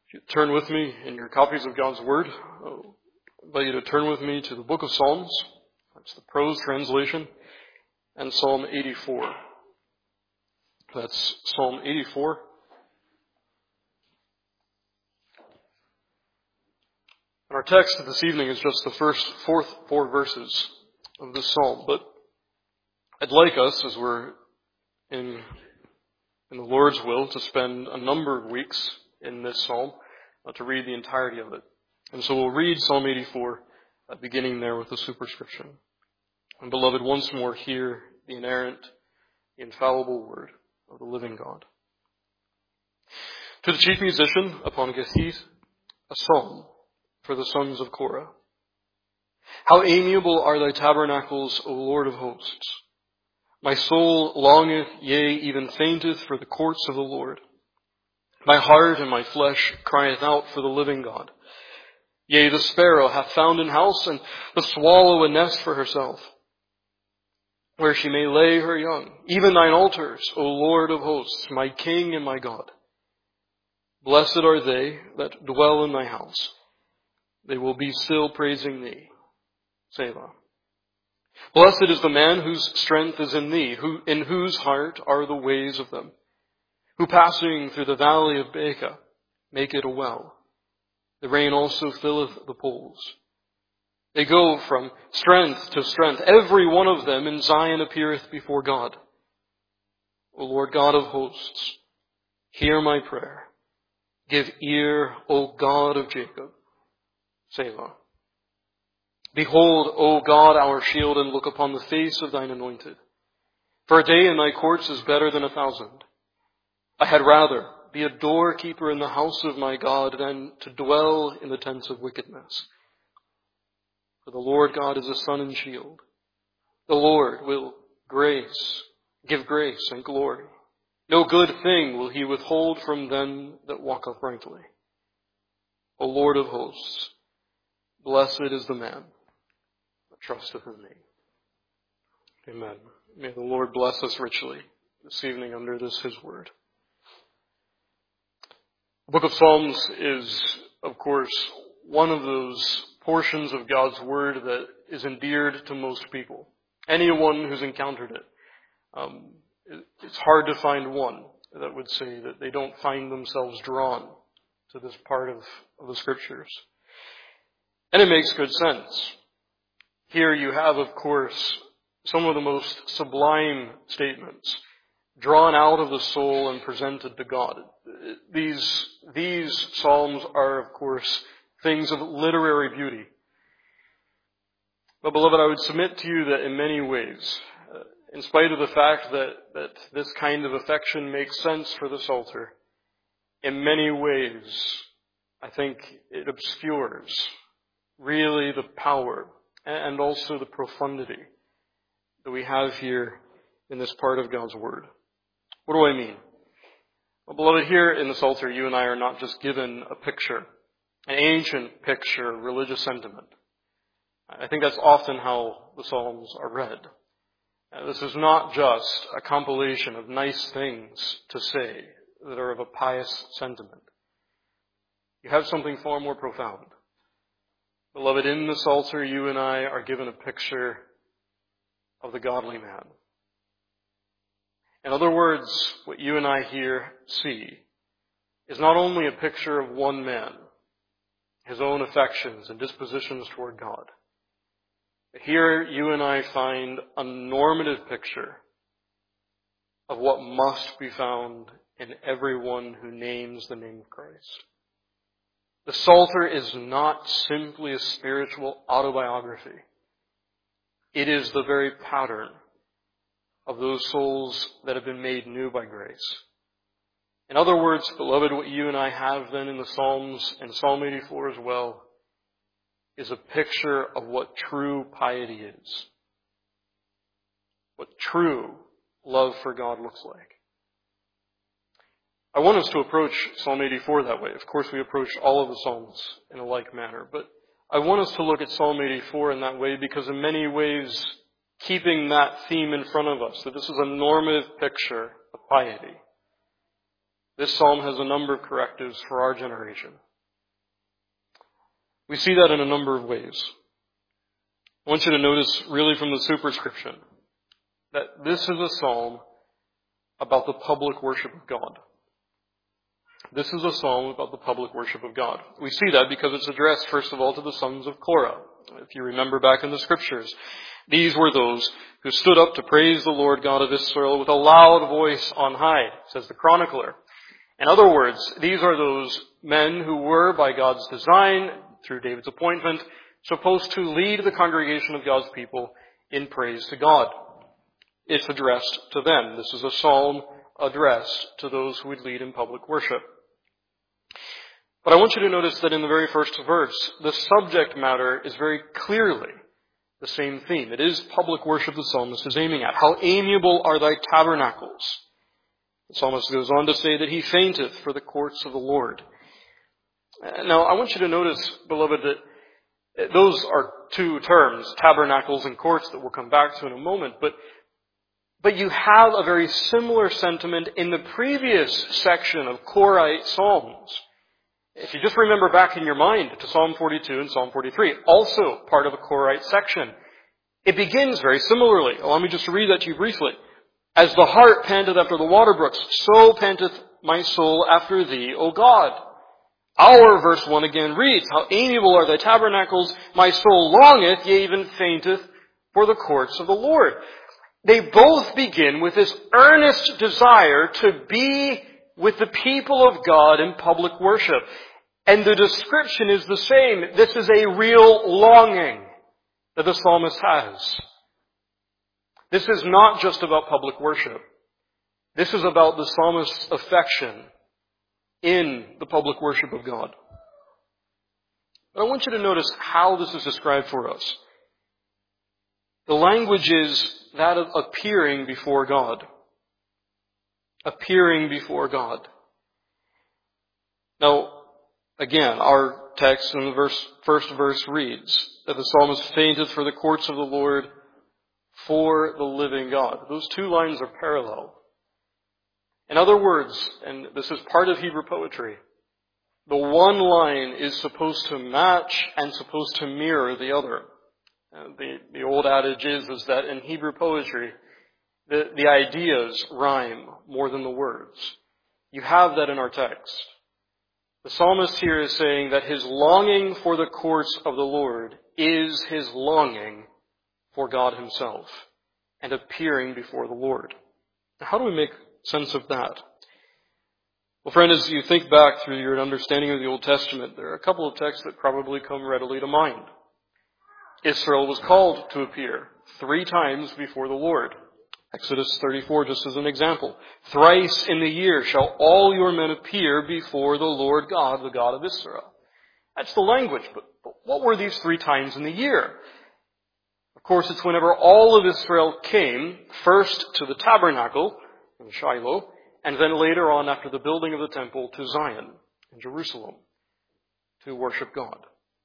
If you turn with me in your copies of God's Word, I invite you to turn with me to the book of Psalms. That's the prose translation, and Psalm 84. That's Psalm 84. And our text this evening is just the first four verses of this psalm, but I'd like us, as we're in the Lord's will, to spend a number of weeks in this psalm to read the entirety of it. And so we'll read Psalm 84, beginning there with the superscription. And beloved, once more hear the inerrant, the infallible word of the living God. To the chief musician upon Gittith, a psalm for the sons of Korah. How amiable are thy tabernacles, O Lord of hosts! My soul longeth, yea, even fainteth for the courts of the Lord. My heart and my flesh crieth out for the living God. Yea, the sparrow hath found an house, and the swallow a nest for herself, where she may lay her young. Even thine altars, O Lord of hosts, my King and my God. Blessed are they that dwell in thy house. They will be still praising thee. Selah. Blessed is the man whose strength is in thee, in whose heart are the ways of them, who passing through the valley of Baca make it a well. The rain also filleth the pools. They go from strength to strength. Every one of them in Zion appeareth before God. O Lord God of hosts, hear my prayer. Give ear, O God of Jacob. Selah. Behold, O God, our shield, and look upon the face of thine anointed. For a day in thy courts is better than 1,000. I had rather be a doorkeeper in the house of my God than to dwell in the tents of wickedness. For the Lord God is a sun and shield. The Lord will give grace and glory. No good thing will he withhold from them that walk uprightly. O Lord of hosts, blessed is the man that trusteth in thee. Amen. May the Lord bless us richly this evening under this his word. The book of Psalms is, of course, one of those portions of God's word that is endeared to most people. Anyone who's encountered it. It's hard to find one that would say that they don't find themselves drawn to this part of the scriptures. And it makes good sense. Here you have, of course, some of the most sublime statements drawn out of the soul and presented to God. These psalms are, of course, things of literary beauty. But beloved, I would submit to you that in many ways, in spite of the fact that this kind of affection makes sense for the Psalter, in many ways, I think it obscures really the power and also the profundity that we have here in this part of God's Word. What do I mean? Well, beloved, here in the Psalter, you and I are not just given a picture, an ancient picture of religious sentiment. I think that's often how the Psalms are read. This is not just a compilation of nice things to say that are of a pious sentiment. You have something far more profound. Beloved, in the Psalter, you and I are given a picture of the godly man. In other words, what you and I here see is not only a picture of one man, his own affections and dispositions toward God. Here you and I find a normative picture of what must be found in everyone who names the name of Christ. The Psalter is not simply a spiritual autobiography. It is the very pattern of those souls that have been made new by grace. In other words, beloved, what you and I have then in the Psalms and Psalm 84 as well is a picture of what true piety is. What true love for God looks like. I want us to approach Psalm 84 that way. Of course, we approach all of the Psalms in a like manner, but I want us to look at Psalm 84 in that way because in many ways, keeping that theme in front of us, that this is a normative picture of piety. This psalm has a number of correctives for our generation. We see that in a number of ways. I want you to notice really from the superscription that this is a psalm about the public worship of God. This is a psalm about the public worship of God. We see that because it's addressed, first of all, to the sons of Korah. If you remember back in the scriptures, these were those who stood up to praise the Lord God of Israel with a loud voice on high, says the chronicler. In other words, these are those men who were, by God's design, through David's appointment, supposed to lead the congregation of God's people in praise to God. It's addressed to them. This is a psalm addressed to those who would lead in public worship. But I want you to notice that in the very first verse, the subject matter is very clearly the same theme. It is public worship the psalmist is aiming at. How amiable are thy tabernacles. The psalmist goes on to say that he fainteth for the courts of the Lord. Now, I want you to notice, beloved, that those are two terms, tabernacles and courts, that we'll come back to in a moment. But you have a very similar sentiment in the previous section of Korite psalms. If you just remember back in your mind to Psalm 42 and Psalm 43, also part of a Korite section, it begins very similarly. Allow me just to read that to you briefly. As the hart panteth after the water brooks, so panteth my soul after thee, O God. Our verse 1 again reads, How amiable are thy tabernacles, my soul longeth, yea, even fainteth, for the courts of the Lord. They both begin with this earnest desire to be with the people of God in public worship. And the description is the same. This is a real longing that the psalmist has. This is not just about public worship. This is about the psalmist's affection in the public worship of God. But I want you to notice how this is described for us. The language is that of appearing before God. Appearing before God. Now, again, our text in the first verse reads that the psalmist fainteth for the courts of the Lord, for the living God. Those two lines are parallel. In other words, and this is part of Hebrew poetry, the one line is supposed to match and supposed to mirror the other. The old adage is that in Hebrew poetry, the ideas rhyme more than the words. You have that in our text. The psalmist here is saying that his longing for the courts of the Lord is his longing for God himself and appearing before the Lord. Now, how do we make sense of that? Well, friend, as you think back through your understanding of the Old Testament, there are a couple of texts that probably come readily to mind. Israel was called to appear 3 times before the Lord. Exodus 34, just as an example. Thrice in the year shall all your men appear before the Lord God, the God of Israel. That's the language, but what were these 3 times in the year? Of course, it's whenever all of Israel came, first to the tabernacle in Shiloh, and then later on after the building of the temple to Zion in Jerusalem to worship God.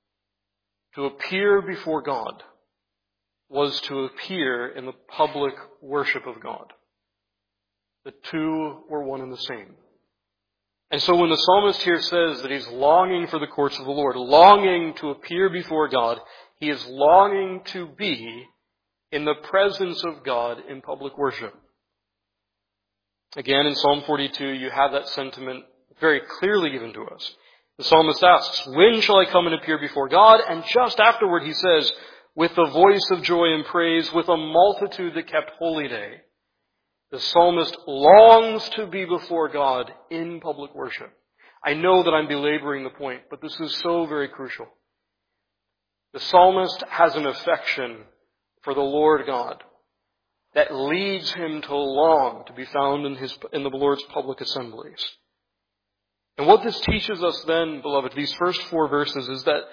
To appear before God was to appear in the public worship of God. The two were one and the same. And so when the psalmist here says that he's longing for the courts of the Lord, longing to appear before God, he is longing to be in the presence of God in public worship. Again, in Psalm 42, you have that sentiment very clearly given to us. The psalmist asks, when shall I come and appear before God? And just afterward he says, with the voice of joy and praise, with a multitude that kept holy day. The psalmist longs to be before God in public worship. I know that I'm belaboring the point, but this is so very crucial. The psalmist has an affection for the Lord God that leads him to long to be found in the Lord's public assemblies. And what this teaches us then, beloved, these first 4 verses, is that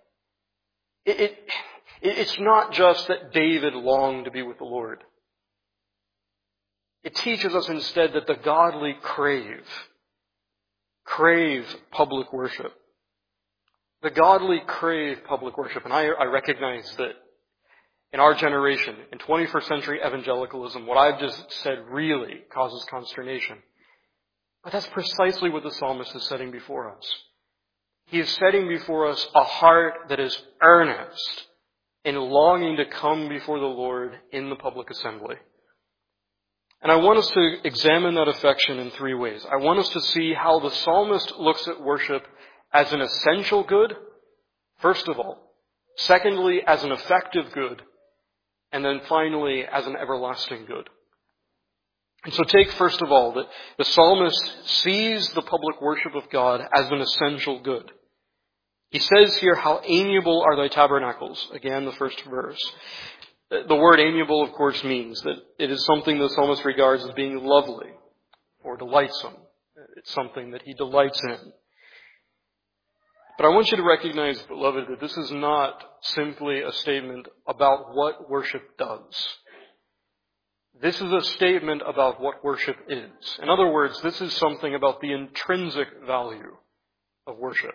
it's not just that David longed to be with the Lord. It teaches us instead that the godly crave public worship. The godly crave public worship. And I recognize that in our generation, in 21st century evangelicalism, what I've just said really causes consternation. But that's precisely what the psalmist is setting before us. He is setting before us a heart that is earnest in longing to come before the Lord in the public assembly. And I want us to examine that affection in three ways. I want us to see how the psalmist looks at worship as an essential good, first of all. Secondly, as an effective good. And then finally, as an everlasting good. And so take, first of all, that the psalmist sees the public worship of God as an essential good. He says here, how amiable are thy tabernacles. Again, the first verse. The word amiable, of course, means that it is something the psalmist regards as being lovely or delightsome. It's something that he delights in. But I want you to recognize, beloved, that this is not simply a statement about what worship does. This is a statement about what worship is. In other words, this is something about the intrinsic value of worship.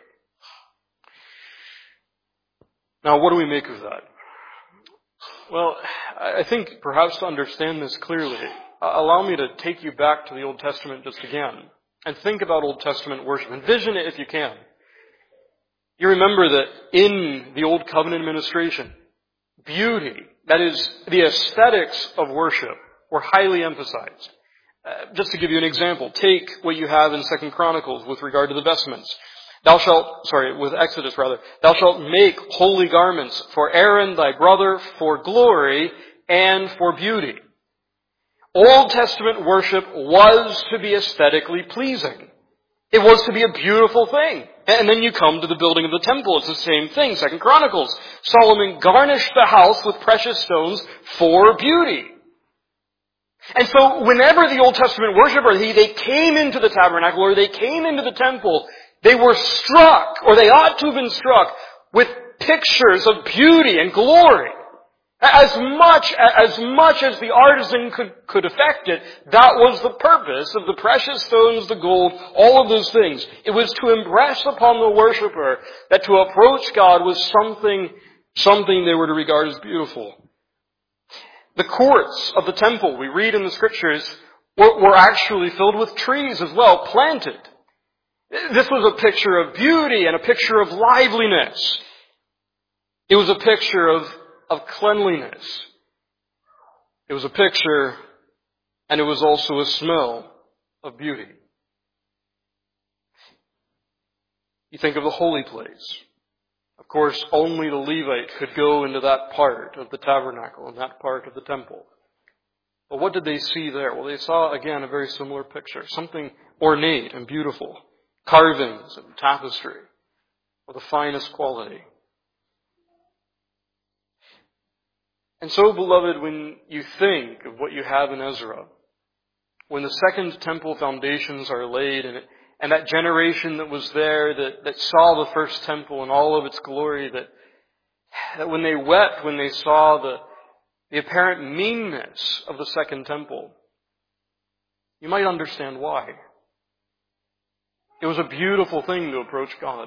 Now, what do we make of that? Well, I think perhaps to understand this clearly, allow me to take you back to the Old Testament just again and think about Old Testament worship. Envision it if you can. You remember that in the Old Covenant administration, beauty, that is, the aesthetics of worship, were highly emphasized. Just to give you an example, take what you have in 2 Chronicles with regard to the vestments. With Exodus rather, thou shalt make holy garments for Aaron thy brother for glory and for beauty. Old Testament worship was to be aesthetically pleasing. It was to be a beautiful thing. And then you come to the building of the temple. It's the same thing. 2 Chronicles. Solomon garnished the house with precious stones for beauty. And so whenever the Old Testament worshiper, they came into the tabernacle or they came into the temple, they were struck, or they ought to have been struck, with pictures of beauty and glory. As much as the artisan could affect it, that was the purpose of the precious stones, the gold, all of those things. It was to impress upon the worshiper that to approach God was something they were to regard as beautiful. The courts of the temple, we read in the scriptures, were actually filled with trees as well, planted. This was a picture of beauty and a picture of liveliness. It was a picture of cleanliness. It was a picture, and it was also a smell of beauty. You think of the holy place. Of course, only the Levite could go into that part of the tabernacle and that part of the temple. But what did they see there? Well, they saw, again, a very similar picture. Something ornate and beautiful. Carvings and tapestry of the finest quality. And so, beloved, when you think of what you have in Ezra, when the second temple foundations are laid and that generation that was there that saw the first temple in all of its glory, that when they wept when they saw the apparent meanness of the second temple, you might understand why. It was a beautiful thing to approach God.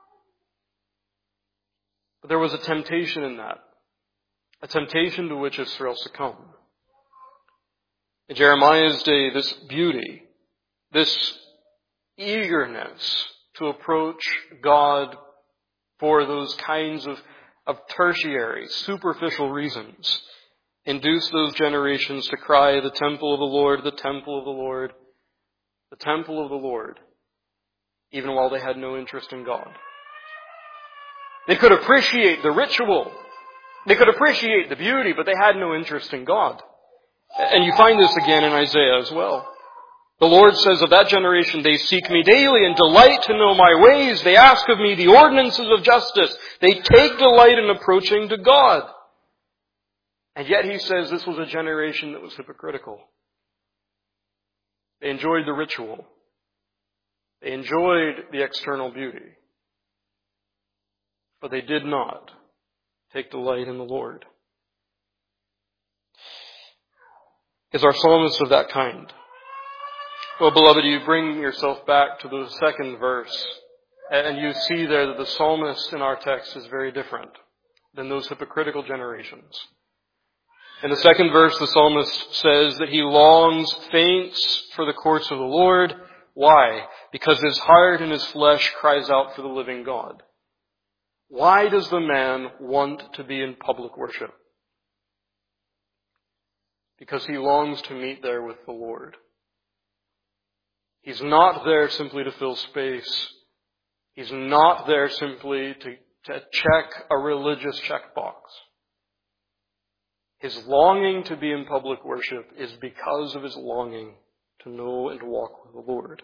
But there was a temptation in that. A temptation to which Israel succumbed. In Jeremiah's day, this beauty, this eagerness to approach God for those kinds of tertiary, superficial reasons, induced those generations to cry, the temple of the Lord, the temple of the Lord, the temple of the Lord, even while they had no interest in God. They could appreciate the ritual. They could appreciate the beauty, but they had no interest in God. And you find this again in Isaiah as well. The Lord says of that generation, they seek me daily and delight to know my ways. They ask of me the ordinances of justice. They take delight in approaching to God. And yet he says this was a generation that was hypocritical. They enjoyed the ritual. They enjoyed the external beauty. But they did not take delight in the Lord. Is our psalmist of that kind? Well, beloved, you bring yourself back to the second verse, and you see there that the psalmist in our text is very different than those hypocritical generations. In the second verse, the psalmist says that he faints for the courts of the Lord, Why? Because his heart and his flesh cries out for the living God. Why does the man want to be in public worship? Because he longs to meet there with the Lord. He's not there simply to fill space. He's not there simply to check a religious checkbox. His longing to be in public worship is because of his longing to know and to walk with the Lord.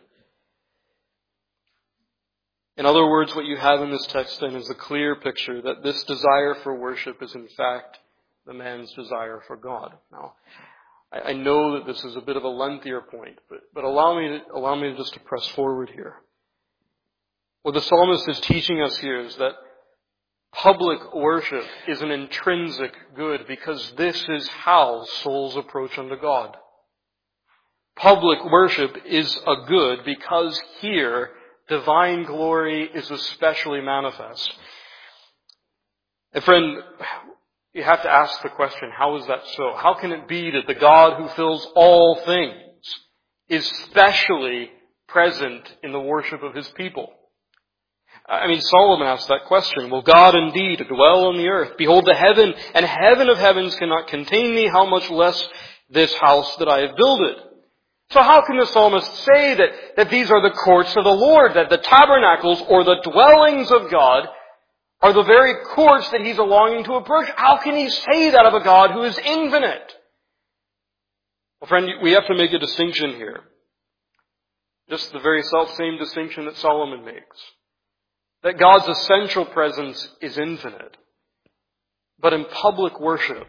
In other words, what you have in this text then is a clear picture that this desire for worship is in fact the man's desire for God. Now, I know that this is a bit of a lengthier point, but allow me just to press forward here. What the psalmist is teaching us here is that public worship is an intrinsic good because this is how souls approach unto God. Public worship is a good because here divine glory is especially manifest. And friend, you have to ask the question, how is that so? How can it be that the God who fills all things is specially present in the worship of his people? I mean, Solomon asked that question. Will God indeed dwell on the earth? Behold, the heaven and heaven of heavens cannot contain me. How much less this house that I have builded? So how can the psalmist say that these are the courts of the Lord, that the tabernacles or the dwellings of God are the very courts that he's longing to approach? How can he say that of a God who is infinite? Well, friend, we have to make a distinction here. Just the very self-same distinction that Solomon makes. That God's essential presence is infinite. But in public worship,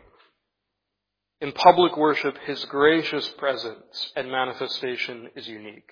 his gracious presence and manifestation is unique.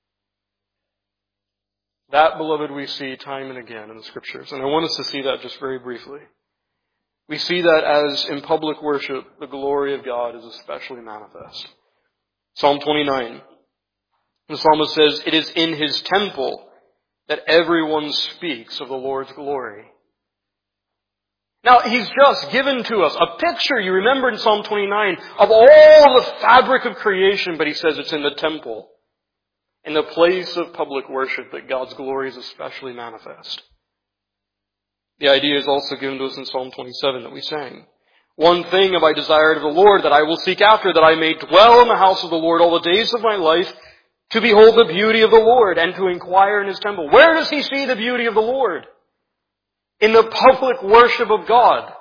That, beloved, we see time and again in the Scriptures. And I want us to see that just very briefly. We see that as in public worship, the glory of God is especially manifest. Psalm 29. The psalmist says, "It is in his temple that everyone speaks of the Lord's glory." Now, he's just given to us a picture, you remember in Psalm 29, of all the fabric of creation, but he says it's in the temple, in the place of public worship, that God's glory is especially manifest. The idea is also given to us in Psalm 27 that we sang. "One thing have I desired of the Lord, that I will seek after, that I may dwell in the house of the Lord all the days of my life, to behold the beauty of the Lord and to inquire in his temple." Where does he see the beauty of the Lord? In the public worship of God.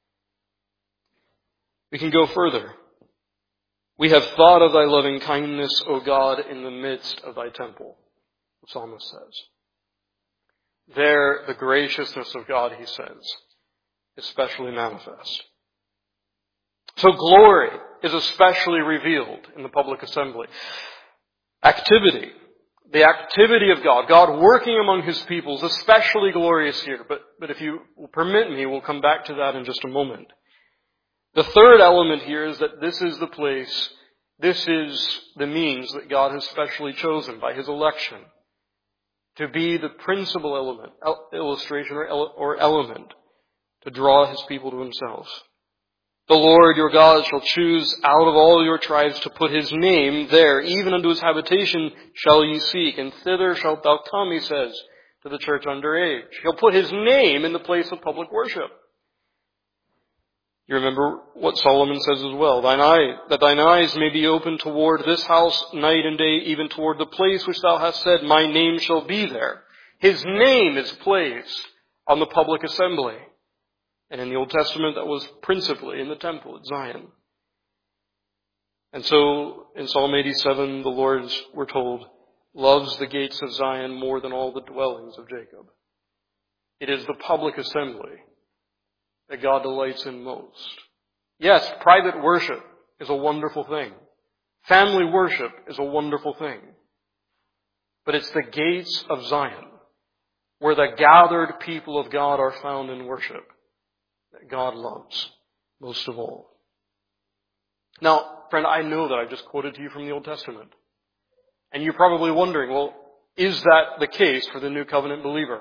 We can go further. "We have thought of thy loving kindness, O God, in the midst of thy temple," the psalmist says. There, the graciousness of God, he says, is especially manifest. So glory is especially revealed in the public assembly. Activity. The activity of God, God working among his people, is especially glorious here. But if you will permit me, we'll come back to that in just a moment. The third element here is that this is the place, this is the means that God has specially chosen by his election to be the principal element, illustration or element to draw his people to himself. "The Lord your God shall choose out of all your tribes to put his name there, even unto his habitation shall ye seek, and thither shalt thou come," he says to the church under age. He'll put his name in the place of public worship. You remember what Solomon says as well, "That thine eyes may be open toward this house night and day, even toward the place which thou hast said, my name shall be there." His name is placed on the public assembly. And in the Old Testament, that was principally in the temple at Zion. And so, in Psalm 87, the Lord, we're told, loves the gates of Zion more than all the dwellings of Jacob. It is the public assembly that God delights in most. Yes, private worship is a wonderful thing. Family worship is a wonderful thing. But it's the gates of Zion, where the gathered people of God are found in worship, that God loves most of all. Now, friend, I know that I've just quoted to you from the Old Testament. And you're probably wondering, well, is that the case for the New Covenant believer?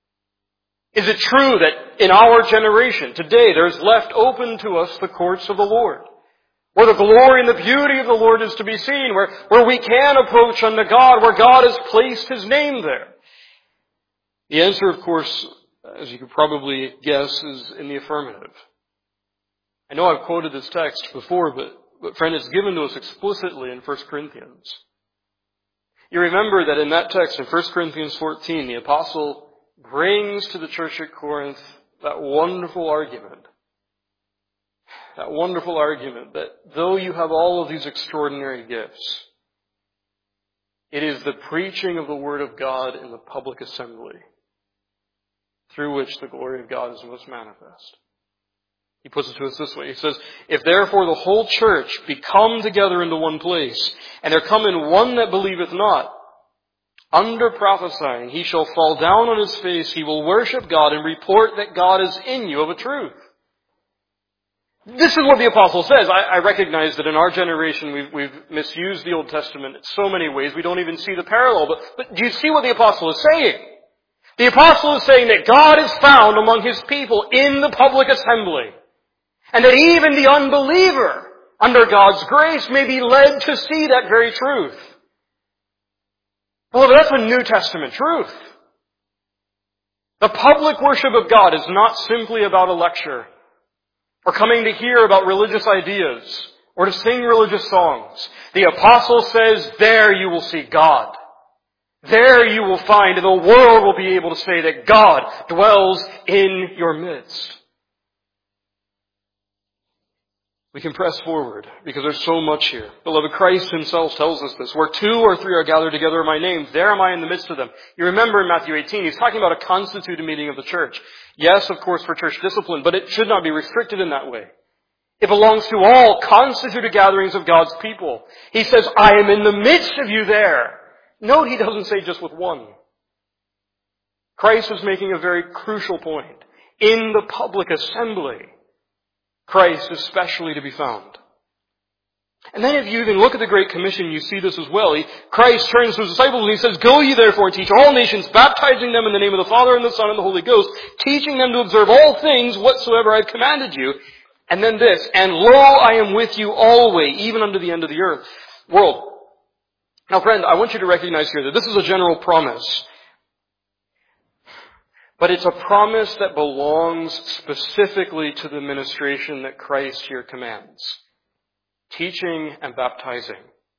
Is it true that in our generation, today, there's left open to us the courts of the Lord, where the glory and the beauty of the Lord is to be seen, where we can approach unto God, where God has placed His name there? The answer, of course, as you could probably guess, is in the affirmative. I know I've quoted this text before, but friend, it's given to us explicitly in 1 Corinthians. You remember that in that text, in 1 Corinthians 14, the apostle brings to the church at Corinth that wonderful argument. That wonderful argument that though you have all of these extraordinary gifts, it is the preaching of the Word of God in the public assembly through which the glory of God is most manifest. He puts it to us this way. He says, if therefore the whole church be come together into one place, and there come in one that believeth not, under prophesying, he shall fall down on his face, he will worship God, and report that God is in you of a truth. This is what the apostle says. I recognize that in our generation we've misused the Old Testament in so many ways we don't even see the parallel. But do you see what the apostle is saying? The apostle is saying that God is found among His people in the public assembly. And that even the unbeliever, under God's grace, may be led to see that very truth. Well, that's a New Testament truth. The public worship of God is not simply about a lecture, or coming to hear about religious ideas, or to sing religious songs. The apostle says, there you will see God. There you will find, and the world will be able to say that God dwells in your midst. We can press forward because there's so much here. Beloved, Christ Himself tells us this. Where 2 or 3 are gathered together in my name, there am I in the midst of them. You remember in Matthew 18, He's talking about a constituted meeting of the church. Yes, of course, for church discipline, but it should not be restricted in that way. It belongs to all constituted gatherings of God's people. He says, I am in the midst of you there. Note, He doesn't say just with one. Christ is making a very crucial point. In the public assembly, Christ is specially to be found. And then if you even look at the Great Commission, you see this as well. Christ turns to His disciples and He says, go ye therefore and teach all nations, baptizing them in the name of the Father and the Son and the Holy Ghost, teaching them to observe all things whatsoever I have commanded you. And then this, and lo, I am with you always, even unto the end of the world. Now friend, I want you to recognize here that this is a general promise. But it's a promise that belongs specifically to the ministration that Christ here commands. Teaching and baptizing.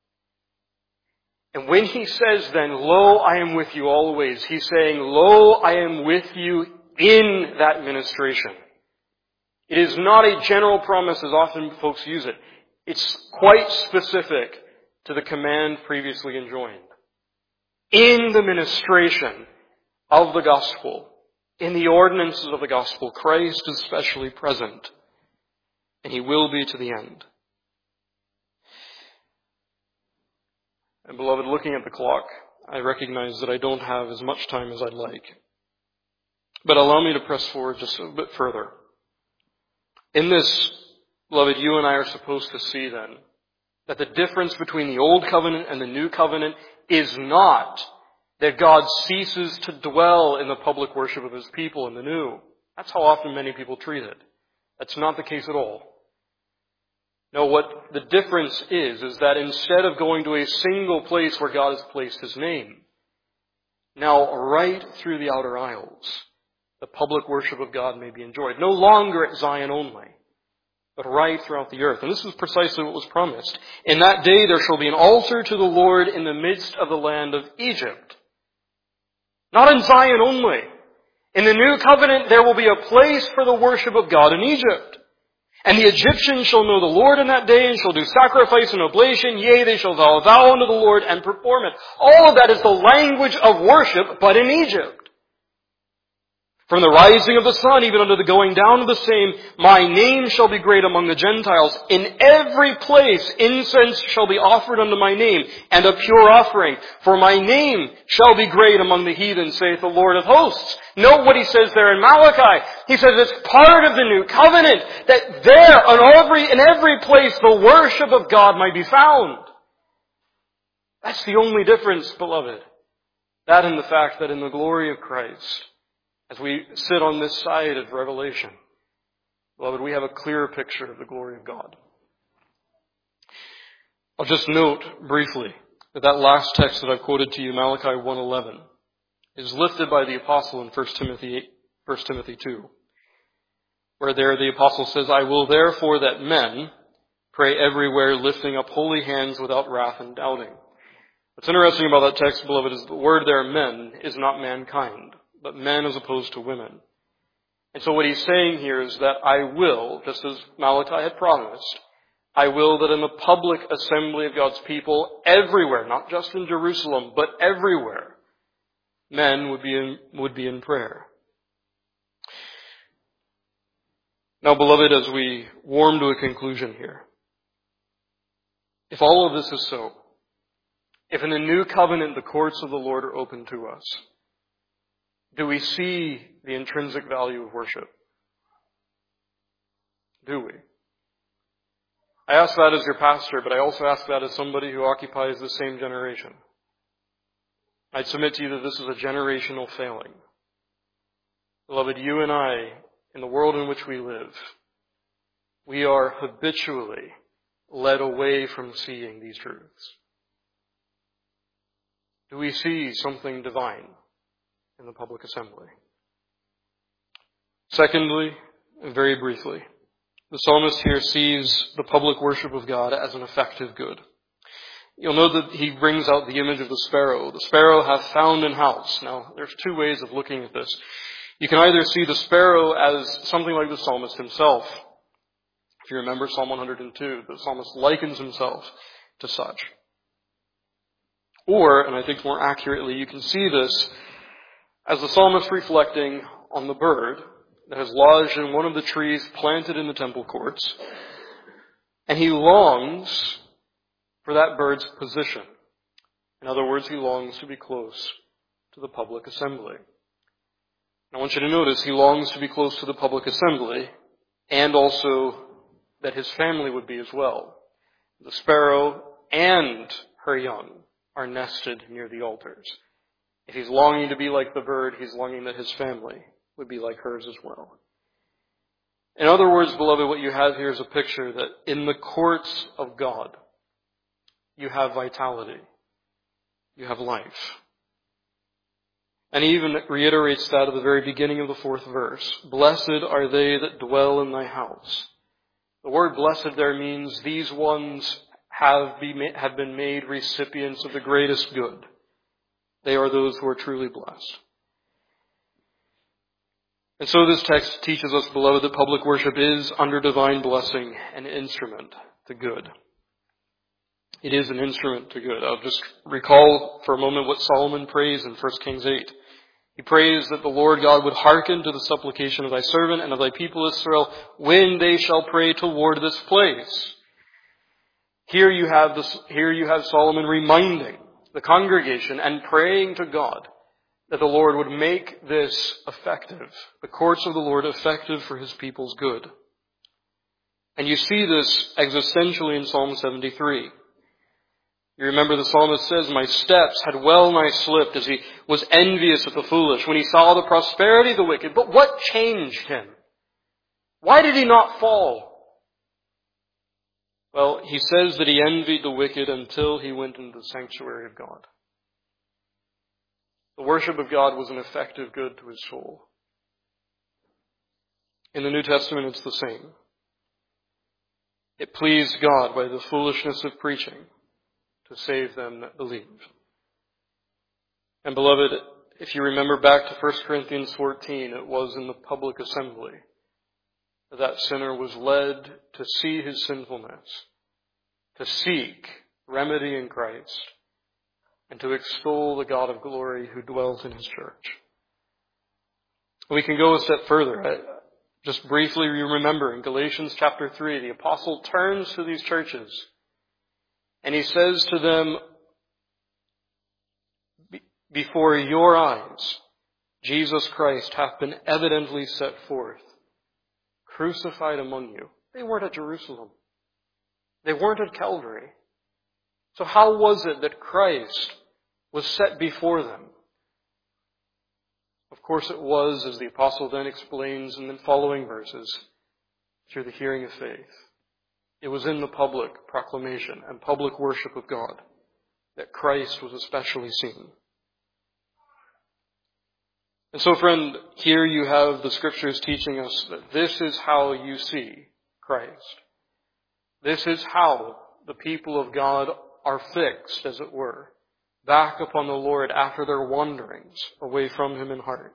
And when He says then, lo, I am with you always, He's saying, lo, I am with you in that ministration. It is not a general promise as often folks use it. It's quite specific to the command previously enjoined. In the ministration of the gospel, in the ordinances of the gospel, Christ is specially present, and He will be to the end. And beloved, looking at the clock, I recognize that I don't have as much time as I'd like. But allow me to press forward just a bit further. In this, beloved, you and I are supposed to see then that the difference between the Old Covenant and the New Covenant is not that God ceases to dwell in the public worship of His people in the New. That's how often many people treat it. That's not the case at all. No, what the difference is that instead of going to a single place where God has placed His name, now right through the outer aisles, the public worship of God may be enjoyed. No longer at Zion only, but right throughout the earth. And this is precisely what was promised. In that day there shall be an altar to the Lord in the midst of the land of Egypt. Not in Zion only. In the new covenant there will be a place for the worship of God in Egypt. And the Egyptians shall know the Lord in that day, and shall do sacrifice and oblation. Yea, they shall vow a vow unto the Lord and perform it. All of that is the language of worship, but in Egypt. From the rising of the sun, even unto the going down of the same, my name shall be great among the Gentiles. In every place incense shall be offered unto my name, and a pure offering. For my name shall be great among the heathen, saith the Lord of hosts. Note what He says there in Malachi. He says it's part of the new covenant, that there, in every place, the worship of God might be found. That's the only difference, beloved. That and the fact that in the glory of Christ, as we sit on this side of Revelation, beloved, we have a clearer picture of the glory of God. I'll just note briefly that last text that I've quoted to you, Malachi 1:11, is lifted by the apostle in 1 Timothy 2, where there the apostle says, I will therefore that men pray everywhere, lifting up holy hands without wrath and doubting. What's interesting about that text, beloved, is the word there, men, is not mankind, but men as opposed to women. And so what he's saying here is that I will, just as Malachi had promised, I will that in the public assembly of God's people everywhere, not just in Jerusalem, but everywhere, men would be in prayer. Now, beloved, as we warm to a conclusion here, if all of this is so, if in the new covenant the courts of the Lord are open to us, do we see the intrinsic value of worship? Do we? I ask that as your pastor, but I also ask that as somebody who occupies the same generation. I'd submit to you that this is a generational failing. Beloved, you and I, in the world in which we live, we are habitually led away from seeing these truths. Do we see something divine in the public assembly? Secondly, and very briefly, the psalmist here sees the public worship of God as an effective good. You'll note that he brings out the image of the sparrow. The sparrow hath found an house. Now, there's two ways of looking at this. You can either see the sparrow as something like the psalmist himself. If you remember Psalm 102, the psalmist likens himself to such. Or, and I think more accurately, you can see this as the psalmist reflecting on the bird that has lodged in one of the trees planted in the temple courts, and he longs for that bird's position. In other words, he longs to be close to the public assembly. I want you to notice he longs to be close to the public assembly, and also that his family would be as well. The sparrow and her young are nested near the altars. If he's longing to be like the bird, he's longing that his family would be like hers as well. In other words, beloved, what you have here is a picture that in the courts of God, you have vitality. You have life. And he even reiterates that at the very beginning of the 4th verse. Blessed are they that dwell in thy house. The word blessed there means these ones have been made recipients of the greatest good. They are those who are truly blessed. And so this text teaches us, beloved, that public worship is, under divine blessing, an instrument to good. It is an instrument to good. I'll just recall for a moment what Solomon prays in 1 Kings 8. He prays that the Lord God would hearken to the supplication of thy servant and of thy people Israel when they shall pray toward this place. Here you have Solomon reminding the congregation and praying to God that the Lord would make this effective, the courts of the Lord effective for his people's good. And you see this existentially in Psalm 73. You remember the psalmist says, my steps had well nigh slipped as he was envious of the foolish when he saw the prosperity of the wicked. But what changed him? Why did he not fall? Well, he says that he envied the wicked until he went into the sanctuary of God. The worship of God was an effective good to his soul. In the New Testament, it's the same. It pleased God by the foolishness of preaching to save them that believe. And beloved, if you remember back to 1 Corinthians 14, it was in the public assembly that sinner was led to see his sinfulness, to seek remedy in Christ, and to extol the God of glory who dwells in his church. We can go a step further. Just briefly, you remember in Galatians chapter 3, the apostle turns to these churches and he says to them, before your eyes, Jesus Christ hath been evidently set forth, crucified among you. They weren't at Jerusalem. They weren't at Calvary. So how was it that Christ was set before them? Of course it was, as the apostle then explains in the following verses, through the hearing of faith. It was in the public proclamation and public worship of God that Christ was especially seen. And so, friend, here you have the Scriptures teaching us that this is how you see Christ. This is how the people of God are fixed, as it were, back upon the Lord after their wanderings away from Him in heart.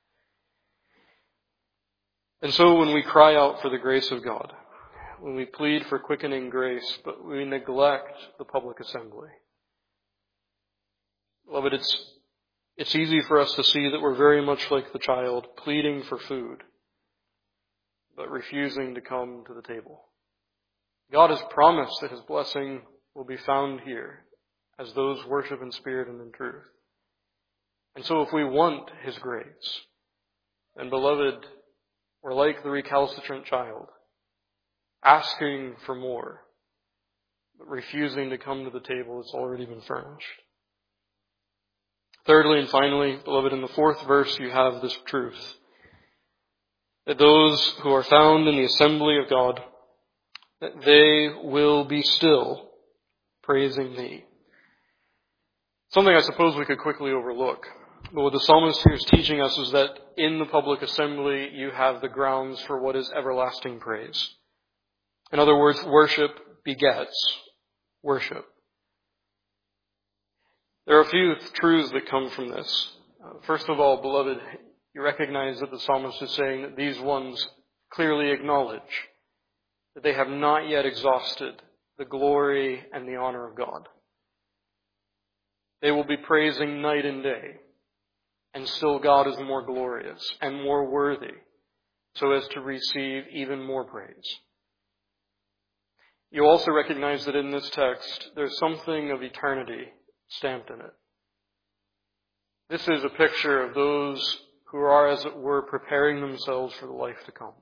And so when we cry out for the grace of God, when we plead for quickening grace, but we neglect the public assembly, beloved, it's easy for us to see that we're very much like the child pleading for food, but refusing to come to the table. God has promised that His blessing will be found here as those worship in spirit and in truth. And so if we want His grace, then, beloved, we're like the recalcitrant child, asking for more, but refusing to come to the table that's already been furnished. Thirdly and finally, beloved, in the 4th verse you have this truth, that those who are found in the assembly of God, that they will be still praising Thee. Something I suppose we could quickly overlook. But what the psalmist here is teaching us is that in the public assembly you have the grounds for what is everlasting praise. In other words, worship begets worship. There are a few truths that come from this. First of all, beloved, you recognize that the psalmist is saying that these ones clearly acknowledge that they have not yet exhausted the glory and the honor of God. They will be praising night and day, and still God is more glorious and more worthy, so as to receive even more praise. You also recognize that in this text, there's something of eternity stamped in it. This is a picture of those who are, as it were, preparing themselves for the life to come.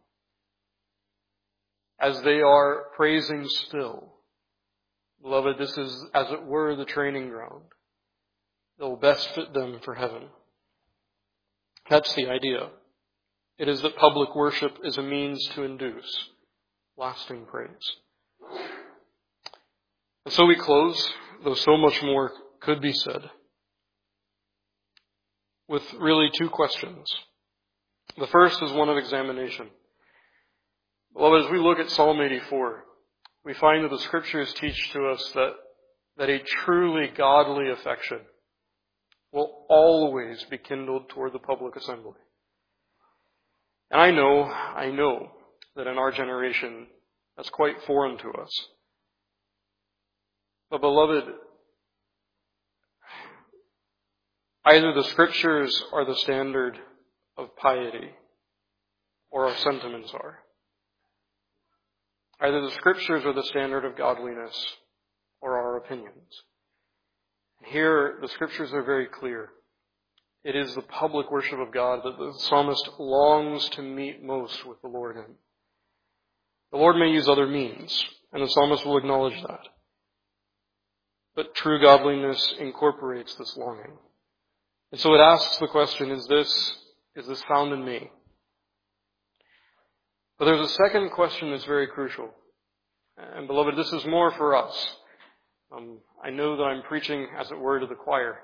As they are praising still, beloved, this is, as it were, the training ground that will best fit them for heaven. That's the idea. It is that public worship is a means to induce lasting praise. And so we close, though so much more could be said, with really 2 questions. The first is one of examination. Beloved, as we look at Psalm 84, we find that the Scriptures teach to us that a truly godly affection will always be kindled toward the public assembly. And I know that in our generation, that's quite foreign to us. But beloved, either the Scriptures are the standard of piety, or our sentiments are. Either the Scriptures are the standard of godliness, or our opinions. Here, the Scriptures are very clear. It is the public worship of God that the psalmist longs to meet most with the Lord in. The Lord may use other means, and the psalmist will acknowledge that. But true godliness incorporates this longing. And so it asks the question, is this found in me? But there's a second question that's very crucial. And beloved, this is more for us. I know that I'm preaching, as it were, to the choir.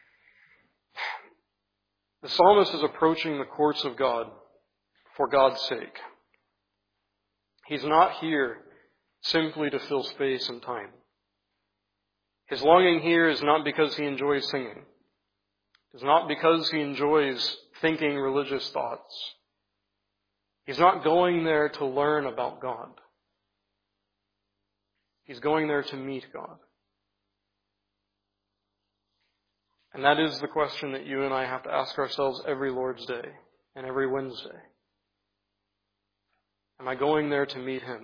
The psalmist is approaching the courts of God for God's sake. He's not here simply to fill space and time. His longing here is not because he enjoys singing. It's not because he enjoys thinking religious thoughts. He's not going there to learn about God. He's going there to meet God. And that is the question that you and I have to ask ourselves every Lord's Day and every Wednesday. Am I going there to meet Him?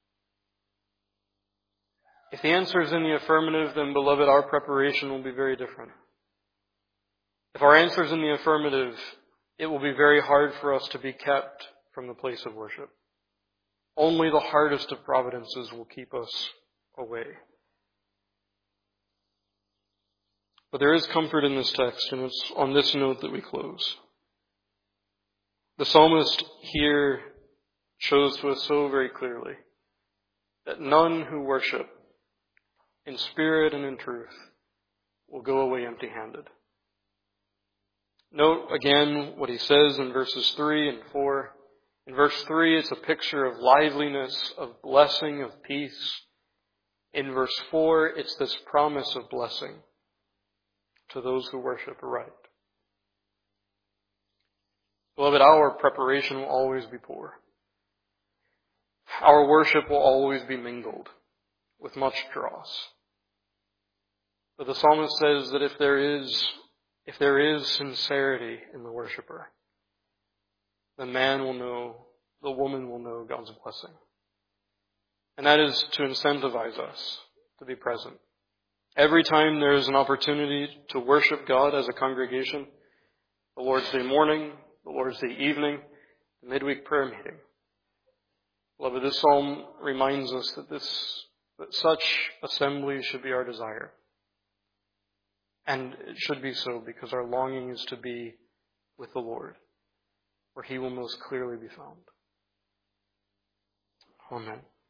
If the answer is in the affirmative, then, beloved, our preparation will be very different. If our answer is in the affirmative, it will be very hard for us to be kept from the place of worship. Only the hardest of providences will keep us away. But there is comfort in this text, and it's on this note that we close. The psalmist here shows to us so very clearly that none who worship in spirit and in truth will go away empty-handed. Note again what he says in verses 3 and 4. In verse 3, it's a picture of liveliness, of blessing, of peace. In verse 4, it's this promise of blessing to those who worship aright. Beloved, our preparation will always be poor. Our worship will always be mingled with much dross. But the psalmist says that if there is sincerity in the worshiper, the man will know, the woman will know God's blessing. And that is to incentivize us to be present. Every time there is an opportunity to worship God as a congregation, the Lord's Day morning, the Lord's Day evening, the midweek prayer meeting. Beloved, this psalm reminds us that such assembly should be our desire. And it should be so because our longing is to be with the Lord, where He will most clearly be found. Amen.